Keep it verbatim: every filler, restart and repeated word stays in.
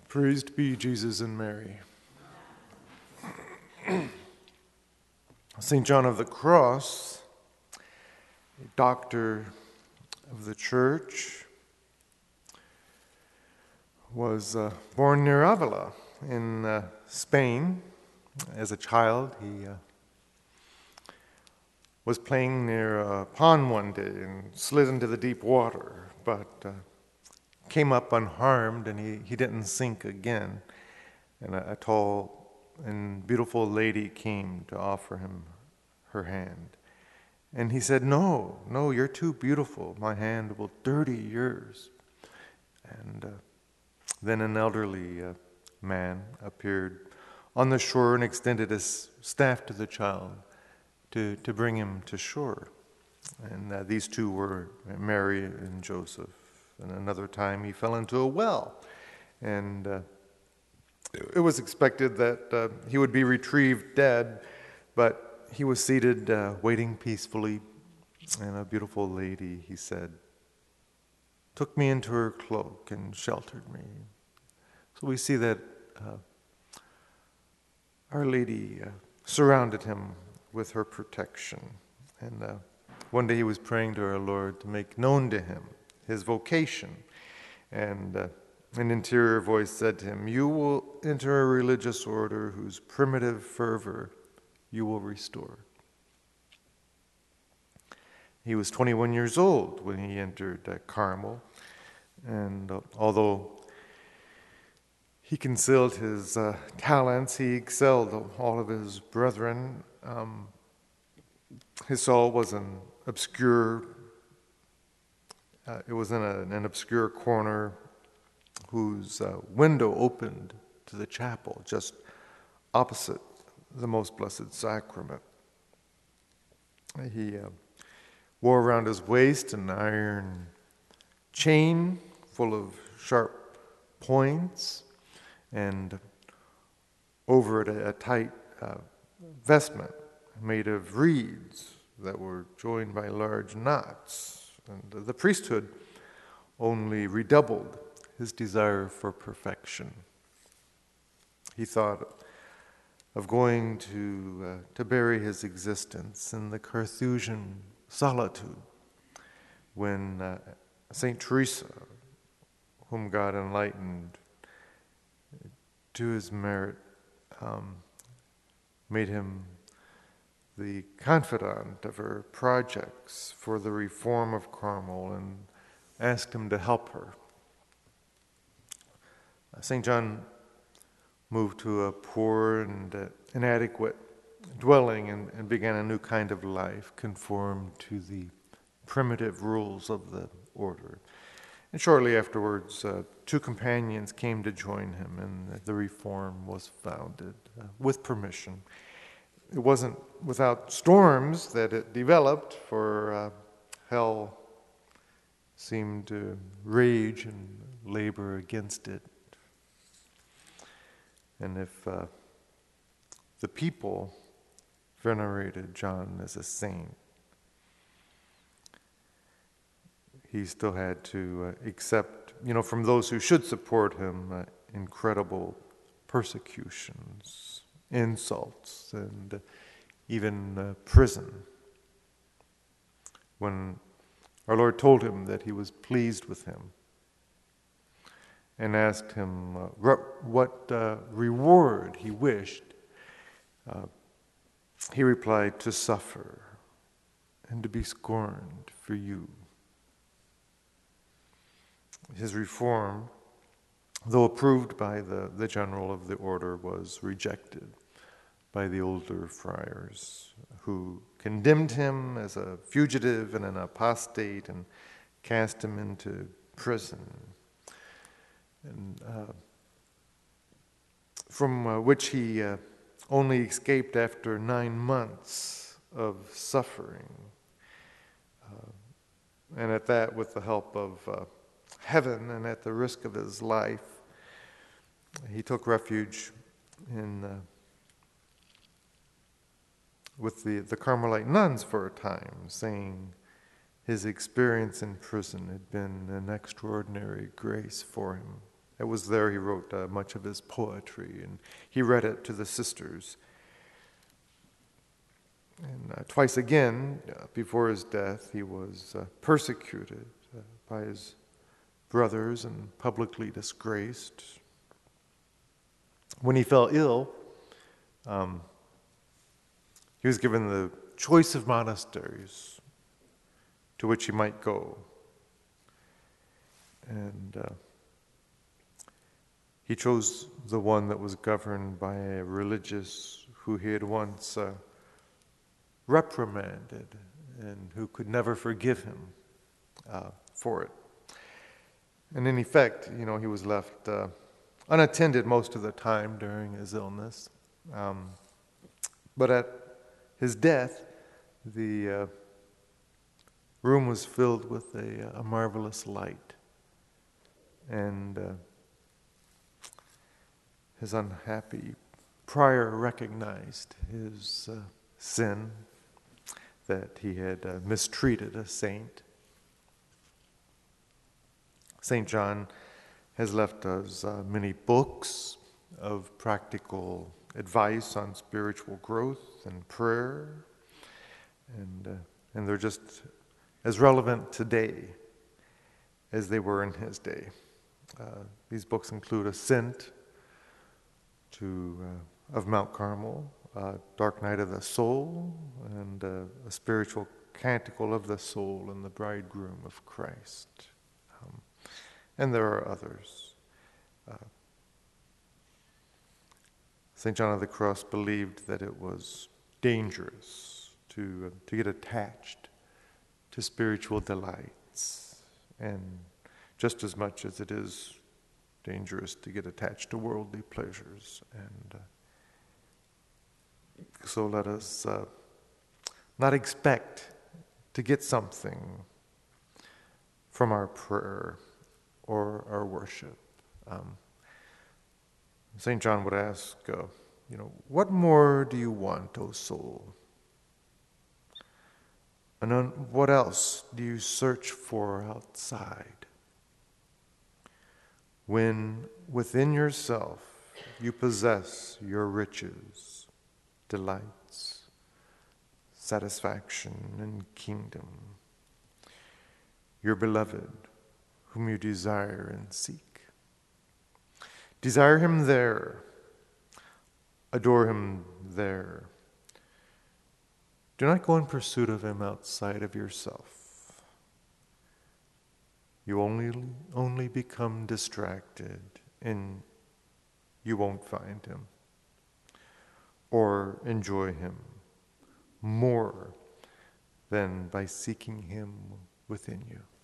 Praised be Jesus and Mary. Saint John of the Cross, a doctor of the church, was uh, born near Avila in uh, Spain. As a child, he uh, was playing near a pond one day and slid into the deep water, but uh, came up unharmed, and he, he didn't sink again. And a, a tall and beautiful lady came to offer him her hand. And he said, no, no, you're too beautiful. My hand will dirty yours. And uh, then an elderly uh, man appeared on the shore and extended his staff to the child to, to bring him to shore. And uh, these two were Mary and Joseph. And another time he fell into a well. And uh, it was expected that uh, he would be retrieved dead, but he was seated uh, waiting peacefully. And a beautiful lady, he said, took me into her cloak and sheltered me. So we see that uh, Our Lady uh, surrounded him with her protection. And uh, one day he was praying to our Lord to make known to him his vocation. And uh, an interior voice said to him, you will enter a religious order whose primitive fervor you will restore. He was twenty-one years old when he entered uh, Carmel. And uh, although he concealed his uh, talents, he excelled all of his brethren. Um, his soul was an obscure Uh, it was in a, an obscure corner whose uh, window opened to the chapel, just opposite the Most Blessed Sacrament. He uh, wore around his waist an iron chain full of sharp points, and over it a, a tight uh, vestment made of reeds that were joined by large knots. And the priesthood only redoubled his desire for perfection. He thought of going to uh, to bury his existence in the Carthusian solitude when uh, Saint Teresa, whom God enlightened to his merit, um, made him the confidant of her projects for the reform of Carmel and asked him to help her. Saint John moved to a poor and uh, inadequate dwelling and, and began a new kind of life conformed to the primitive rules of the order. And shortly afterwards, uh, two companions came to join him, and the reform was founded uh, with permission. It wasn't without storms that it developed, for uh, hell seemed to rage and labor against it. And if uh, the people venerated John as a saint, he still had to uh, accept, you know, from those who should support him, uh, incredible persecutions, insults, and uh, even uh, prison. When our Lord told him that he was pleased with him and asked him uh, re- what uh, reward he wished, uh, he replied, to suffer and to be scorned for you. His reform, though approved by the, the general of the order, was rejected by the older friars, who condemned him as a fugitive and an apostate and cast him into prison, and uh, from uh, which he uh, only escaped after nine months of suffering. Uh, and at that, with the help of uh, heaven and at the risk of his life, he took refuge in uh, with the, the Carmelite nuns for a time, saying his experience in prison had been an extraordinary grace for him. It was there he wrote uh, much of his poetry, and he read it to the sisters. And uh, twice again, uh, before his death, he was uh, persecuted uh, by his brothers and publicly disgraced. When he fell ill, um, he was given the choice of monasteries to which he might go. And uh, he chose the one that was governed by a religious who he had once uh, reprimanded and who could never forgive him uh, for it. And in effect, you know, he was left uh, unattended most of the time during his illness. Um, but at his death, the uh, room was filled with a, a marvelous light. And uh, his unhappy prior recognized his uh, sin, that he had uh, mistreated a saint. Saint John has left us uh, many books of practical advice on spiritual growth and prayer, and, uh, and they're just as relevant today as they were in his day. Uh, these books include Ascent to, uh, of Mount Carmel, uh, Dark Night of the Soul, and uh, a spiritual canticle of the soul and the bridegroom of Christ. Um, and there are others. Uh, Saint John of the Cross believed that it was dangerous to, uh, to get attached to spiritual delights, and just as much as it is dangerous to get attached to worldly pleasures. And uh, so let us uh, not expect to get something from our prayer or our worship. Um, Saint John would ask, uh, you know, what more do you want, O soul? And then what else do you search for outside? When within yourself you possess your riches, delights, satisfaction, and kingdom, your beloved, whom you desire and seek. Desire him there, adore him there. Do not go in pursuit of him outside of yourself. You only, only become distracted, and you won't find him or enjoy him more than by seeking him within you.